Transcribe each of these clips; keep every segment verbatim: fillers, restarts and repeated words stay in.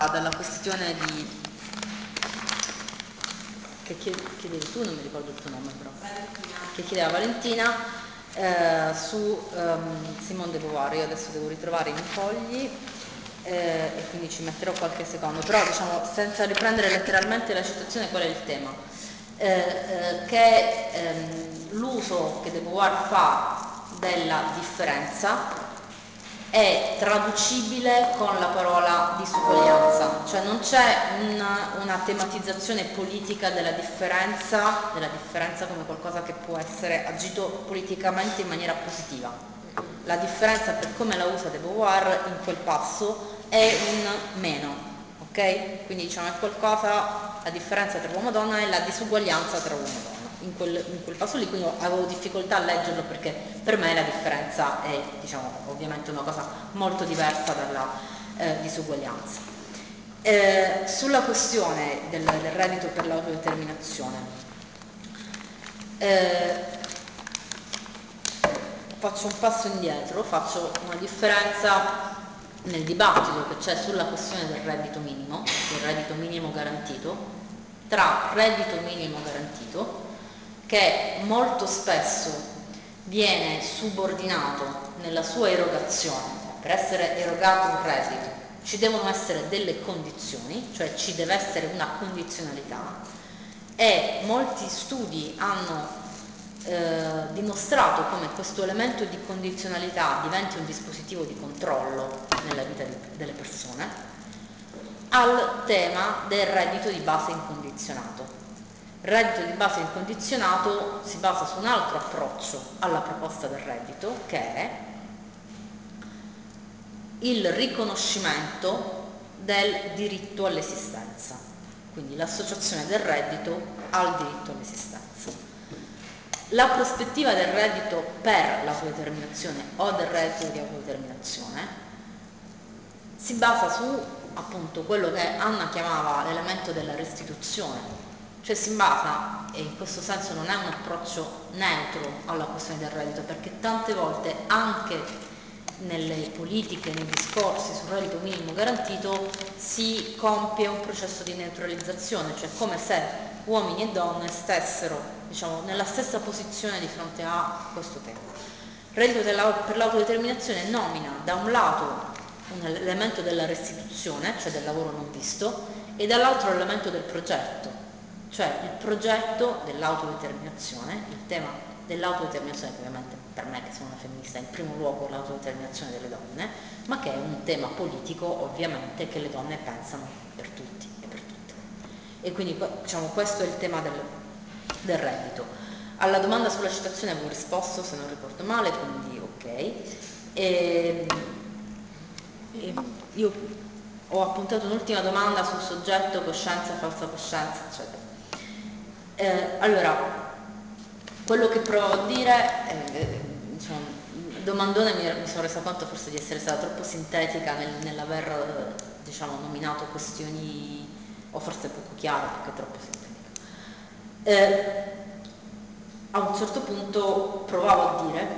dalla questione di che chiedevi tu, non mi ricordo il tuo nome però, che chiedeva Valentina eh, su um, Simone de Beauvoir. Io adesso devo ritrovare i miei fogli eh, e quindi ci metterò qualche secondo, però diciamo senza riprendere letteralmente la citazione, qual è il tema? Eh, eh, che ehm, l'uso che de Beauvoir fa della differenza è traducibile con la parola disuguaglianza, cioè non c'è una, una tematizzazione politica della differenza, della differenza come qualcosa che può essere agito politicamente in maniera positiva. La differenza, per come la usa de Beauvoir in quel passo, è un meno, ok? Quindi diciamo è qualcosa, la differenza tra uomo e donna è la disuguaglianza tra uomo e donna. In quel, in quel passo lì, quindi avevo difficoltà a leggerlo perché per me la differenza è, diciamo, ovviamente una cosa molto diversa dalla eh, disuguaglianza. Eh, sulla questione del, del reddito per l'autodeterminazione, eh, faccio un passo indietro, faccio una differenza nel dibattito che c'è sulla questione del reddito minimo, del reddito minimo garantito, tra reddito minimo garantito, che molto spesso viene subordinato nella sua erogazione. Per essere erogato un reddito ci devono essere delle condizioni, cioè ci deve essere una condizionalità, e molti studi hanno eh, dimostrato come questo elemento di condizionalità diventi un dispositivo di controllo nella vita di, delle persone, al tema del reddito di base incondizionato. Il reddito di base incondizionato si basa su un altro approccio alla proposta del reddito, che è il riconoscimento del diritto all'esistenza, quindi l'associazione del reddito al diritto all'esistenza. La prospettiva del reddito per l'autodeterminazione o del reddito di autodeterminazione si basa su appunto quello che Anna chiamava l'elemento della restituzione, cioè si basa, e in questo senso non è un approccio neutro alla questione del reddito, perché tante volte anche nelle politiche, nei discorsi sul reddito minimo garantito si compie un processo di neutralizzazione, cioè come se uomini e donne stessero, diciamo, nella stessa posizione di fronte a questo tema. Il reddito per l'autodeterminazione nomina da un lato un elemento della restituzione, cioè del lavoro non visto, e dall'altro l'elemento del progetto, cioè il progetto dell'autodeterminazione, il tema dell'autodeterminazione, che ovviamente per me che sono una femminista è in primo luogo l'autodeterminazione delle donne, ma che è un tema politico ovviamente che le donne pensano per tutti e per tutte. E quindi diciamo questo è il tema del, del reddito. Alla domanda sulla citazione avevo risposto, se non ricordo male, quindi ok. E, e io ho appuntato un'ultima domanda sul soggetto, coscienza, falsa coscienza, eccetera. Eh, allora, quello che provo a dire, eh, diciamo, domandone mi, mi sono resa conto forse di essere stata troppo sintetica nel, nell'aver diciamo, nominato questioni, o forse poco chiare perché troppo sintetica. Eh, a un certo punto provavo a dire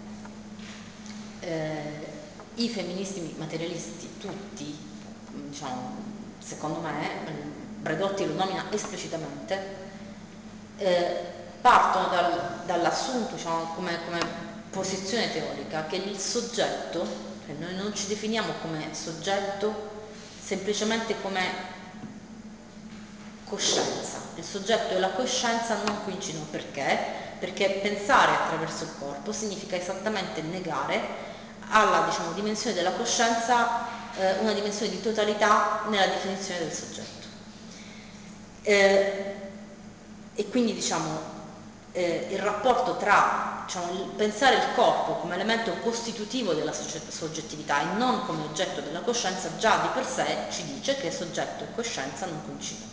eh, i femministi materialisti tutti, diciamo, secondo me, Bredotti lo nomina esplicitamente, eh, partono dal, dall'assunto, diciamo, come, come posizione teorica, che il soggetto, cioè noi non ci definiamo come soggetto semplicemente come coscienza. Il soggetto e la coscienza non coincidono. Perché? Perché pensare attraverso il corpo significa esattamente negare alla, diciamo, dimensione della coscienza eh, una dimensione di totalità nella definizione del soggetto. Eh, e quindi diciamo eh, il rapporto tra diciamo, il pensare il corpo come elemento costitutivo della soggettività e non come oggetto della coscienza già di per sé ci dice che soggetto e coscienza non coincidono.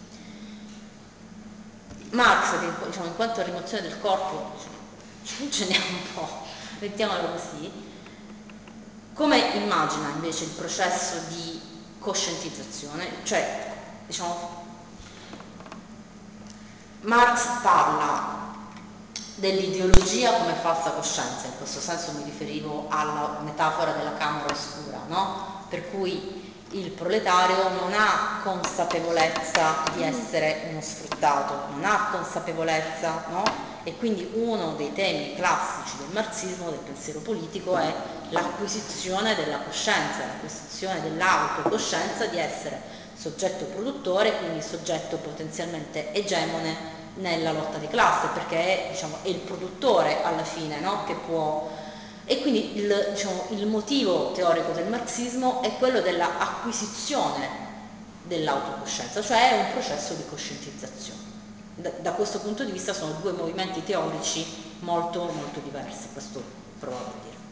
Marx, che diciamo, in quanto a rimozione del corpo, diciamo, ce n'è un po', mettiamolo così, come immagina invece il processo di coscientizzazione? Cioè, diciamo, Marx parla dell'ideologia come falsa coscienza. In questo senso mi riferivo alla metafora della camera oscura, no? Per cui il proletario non ha consapevolezza di essere uno sfruttato, non ha consapevolezza, no? E quindi uno dei temi classici del marxismo, del pensiero politico, è l'acquisizione della coscienza, l'acquisizione dell'autocoscienza di essere soggetto produttore, quindi soggetto potenzialmente egemone nella lotta di classe, perché è, diciamo, è il produttore alla fine, no? Che può. E quindi il, diciamo, il motivo teorico del marxismo è quello dell'acquisizione dell'autocoscienza, cioè è un processo di coscientizzazione. Da, da questo punto di vista sono due movimenti teorici molto molto diversi, questo provavo a dire.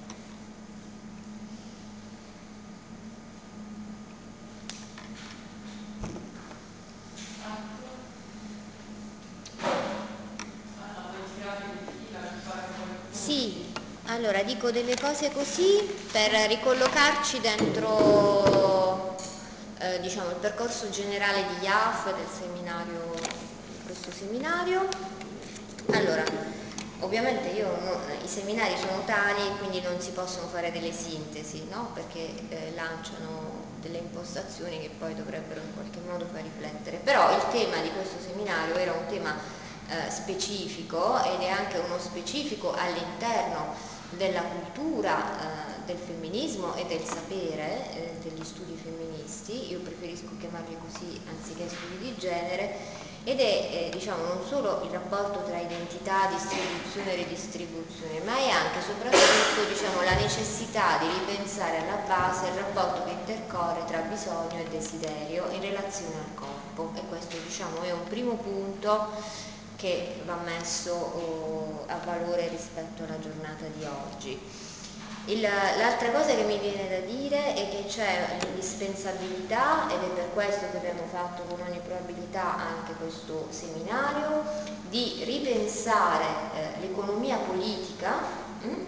Sì, allora dico delle cose così per ricollocarci dentro eh, diciamo il percorso generale di I A F, del seminario, di questo seminario. Allora, ovviamente io no, i seminari sono tali, quindi non si possono fare delle sintesi, no? Perché eh, lanciano delle impostazioni che poi dovrebbero in qualche modo far riflettere. Però il tema di questo seminario era un tema eh, specifico, ed è anche uno specifico all'interno della cultura eh, del femminismo e del sapere, eh, degli studi femministi. Io preferisco chiamarli così anziché studi di genere, ed è eh, diciamo non solo il rapporto tra identità, distribuzione e redistribuzione, ma è anche e soprattutto diciamo la necessità di ripensare alla base il rapporto che intercorre tra bisogno e desiderio in relazione al corpo, e questo diciamo è un primo punto che va messo oh, a valore rispetto alla giornata di oggi. L'altra cosa che mi viene da dire è che c'è l'indispensabilità, ed è per questo che abbiamo fatto con ogni probabilità anche questo seminario, di ripensare eh, l'economia politica hm?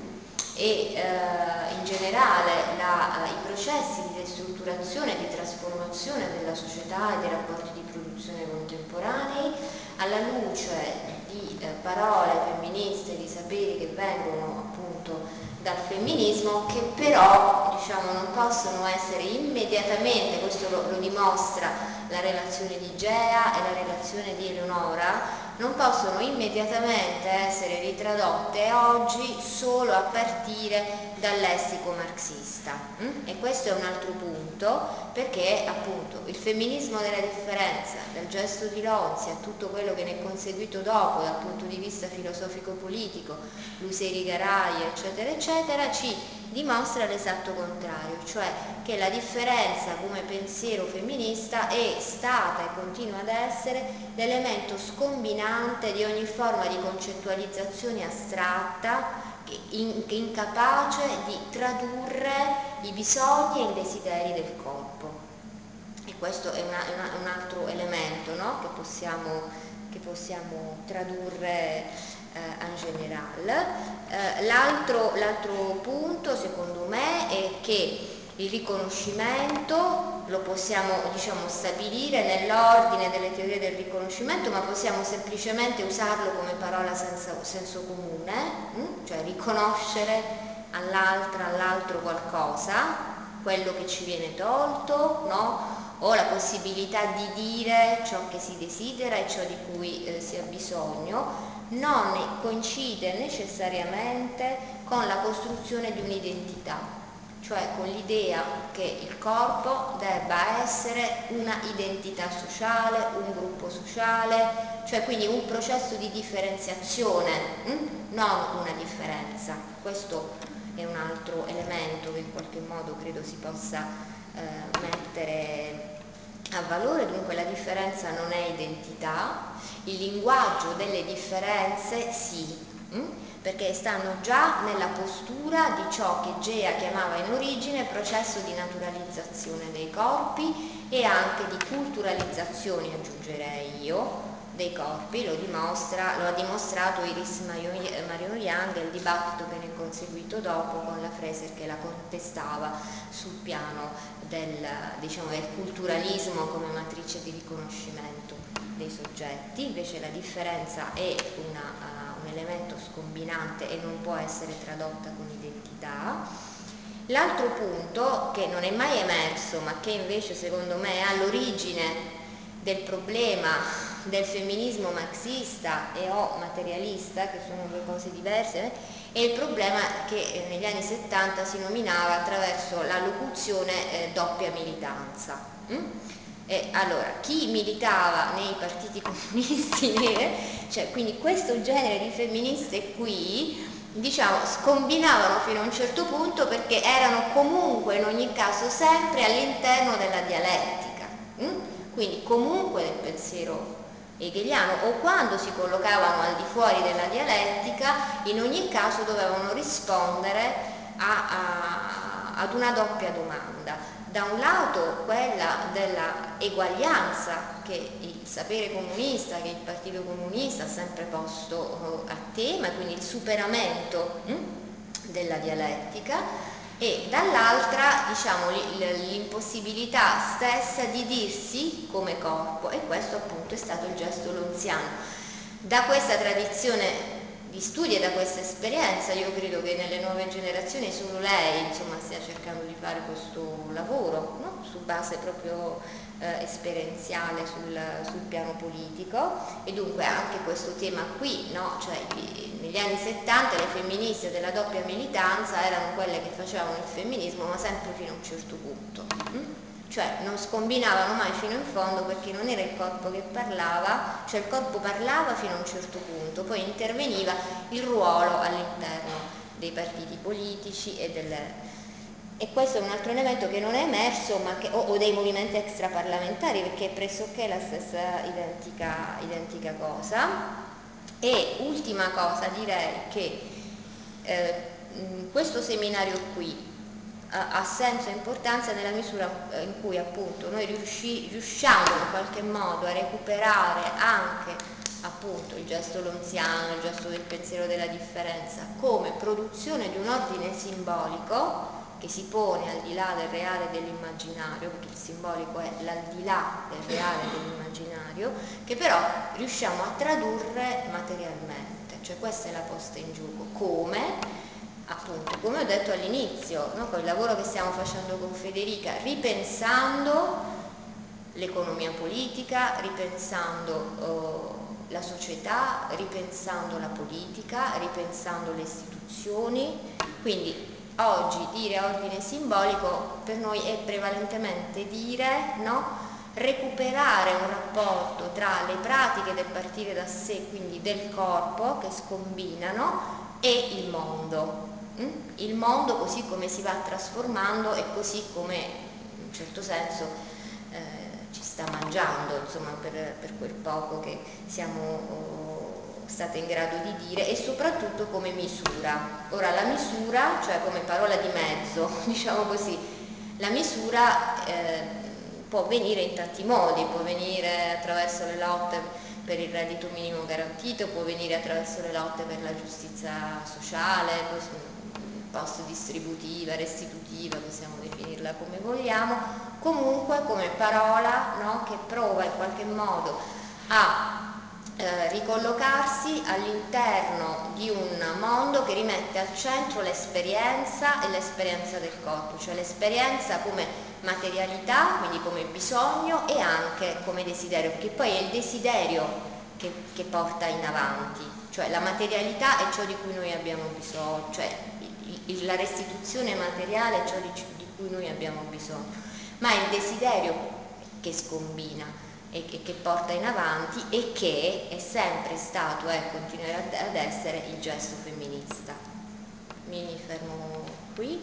e eh, in generale la, i processi di ristrutturazione e di trasformazione della società e dei rapporti di produzione contemporanei alla luce di eh, parole femministe, di saperi che vengono appunto dal femminismo, che però diciamo non possono essere immediatamente, questo lo, lo dimostra la relazione di Gea e la relazione di Eleonora, non possono immediatamente essere ritradotte oggi solo a partire dal lessico marxista. Mm? E questo è un altro punto, perché appunto il femminismo della differenza, dal gesto di Lonzi a tutto quello che ne è conseguito dopo dal punto di vista filosofico-politico, Luseri Garai eccetera eccetera, ci dimostra l'esatto contrario, cioè che la differenza come pensiero femminista è stata e continua ad essere l'elemento scombinante di ogni forma di concettualizzazione astratta che in, che incapace di tradurre i bisogni e i desideri del corpo. E questo è, una, è una, un altro elemento, no? che, possiamo, che possiamo tradurre Uh, in generale. Uh, l'altro, l'altro punto secondo me è che il riconoscimento lo possiamo diciamo stabilire nell'ordine delle teorie del riconoscimento, ma possiamo semplicemente usarlo come parola senza senso comune, hm? Cioè riconoscere all'altra, all'altro qualcosa, quello che ci viene tolto, no? O la possibilità di dire ciò che si desidera e ciò di cui eh, si ha bisogno, non coincide necessariamente con la costruzione di un'identità, cioè con l'idea che il corpo debba essere una identità sociale, un gruppo sociale, cioè quindi un processo di differenziazione, hm? non una differenza. Questo è un altro elemento che in qualche modo credo si possa eh, mettere a valore. Dunque la differenza non è identità, il linguaggio delle differenze sì, hm? perché stanno già nella postura di ciò che Gea chiamava in origine processo di naturalizzazione dei corpi e anche di culturalizzazione, aggiungerei io, dei corpi. Lo dimostra, lo ha dimostrato Iris Marion Young e il dibattito che ne è conseguito dopo con la Fraser che la contestava sul piano del, diciamo, del culturalismo come matrice di riconoscimento dei soggetti. Invece la differenza è una, uh, un elemento scombinante e non può essere tradotta con identità. L'altro punto, che non è mai emerso ma che invece secondo me è all'origine del problema del femminismo marxista e o materialista, che sono due cose diverse, è il problema che negli anni settanta si nominava attraverso la locuzione eh, doppia militanza. Mm? E allora, chi militava nei partiti comunisti, cioè, quindi questo genere di femministe qui, diciamo, scombinavano fino a un certo punto perché erano comunque in ogni caso sempre all'interno della dialettica, hm? Quindi comunque del pensiero hegeliano, o quando si collocavano al di fuori della dialettica, in ogni caso dovevano rispondere a, a, ad una doppia domanda. Da un lato quella della eguaglianza che il sapere comunista, che il Partito Comunista ha sempre posto a tema, quindi il superamento hm, della dialettica, e dall'altra, diciamo, l'impossibilità stessa di dirsi come corpo, e questo appunto è stato il gesto lonziano. Da questa tradizione di studi e da questa esperienza io credo che nelle nuove generazioni solo lei, insomma, stia cercando di fare questo lavoro, no? Su base proprio eh, esperienziale sul, sul piano politico, e dunque anche questo tema qui, no? Cioè, negli anni settanta le femministe della doppia militanza erano quelle che facevano il femminismo ma sempre fino a un certo punto, hm? Cioè non scombinavano mai fino in fondo, perché non era il corpo che parlava, cioè il corpo parlava fino a un certo punto, poi interveniva il ruolo all'interno dei partiti politici e delle... E questo è un altro elemento che non è emerso, ma che, o, o dei movimenti extraparlamentari, perché è pressoché la stessa identica, identica cosa. E ultima cosa, direi che eh, questo seminario qui ha, ha senso e importanza nella misura in cui appunto noi riusci, riusciamo in qualche modo a recuperare anche appunto il gesto lonziano, il gesto del pensiero della differenza come produzione di un ordine simbolico che si pone al di là del reale e dell'immaginario, perché il simbolico è l'aldilà del reale e dell'immaginario, che però riusciamo a tradurre materialmente, cioè questa è la posta in gioco. Come? Appunto, come ho detto all'inizio, no? Con il lavoro che stiamo facendo con Federica, ripensando l'economia politica, ripensando eh, la società, ripensando la politica, ripensando le istituzioni, quindi oggi dire ordine simbolico per noi è prevalentemente dire, no? Recuperare un rapporto tra le pratiche del partire da sé, quindi del corpo, che scombinano, e il mondo. Il mondo così come si va trasformando e così come in un certo senso eh, ci sta mangiando, insomma, per, per quel poco che siamo oh, state in grado di dire, e soprattutto come misura. Ora la misura, cioè come parola di mezzo, diciamo così, la misura eh, può venire in tanti modi, può venire attraverso le lotte per il reddito minimo garantito, può venire attraverso le lotte per la giustizia sociale, post distributiva, restitutiva, possiamo definirla come vogliamo, comunque come parola, no, che prova in qualche modo a eh, ricollocarsi all'interno di un mondo che rimette al centro l'esperienza e l'esperienza del corpo, cioè l'esperienza come materialità, quindi come bisogno, e anche come desiderio, perché poi è il desiderio che, che porta in avanti, cioè la materialità è ciò di cui noi abbiamo bisogno, cioè la restituzione materiale è ciò di, di cui noi abbiamo bisogno, ma è il desiderio che scombina e che, che porta in avanti, e che è sempre stato e continuerà ad essere il gesto femminista. Mi fermo qui,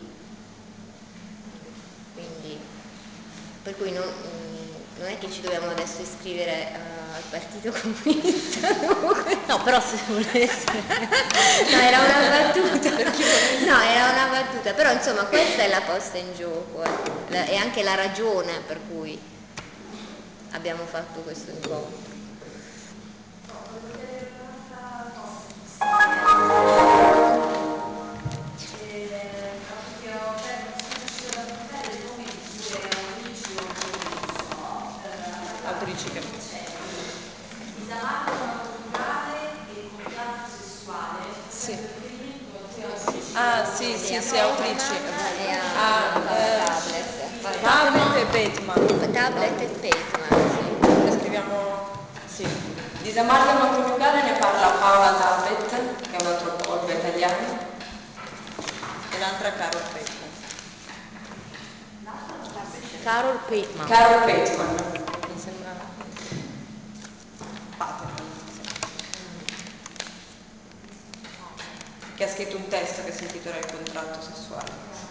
quindi per cui non, non è che ci dobbiamo adesso iscrivere uh, al Partito Comunista, no, no, però se volesse no, era una battuta no, era una battuta, però insomma questa è la posta in gioco eh. E anche la ragione per cui abbiamo fatto questo incontro. Autrici che disamarlo naturale e il contatto sessuale Sì, sì, sì, a sì, Feynman autrici. e a Ah, eh, Tablet. Tablet e Bateman. Tablet e Feynman, sì. Le scriviamo, sì. Di Damargama coniugale ne parla Paola Tabet, che è un'antropologa italiana. E l'altra Carol Bateman. Carol Bateman. Carol Bateman. Mi sembra... Bateman. Che ha scritto un testo che si intitola Il contratto sessuale.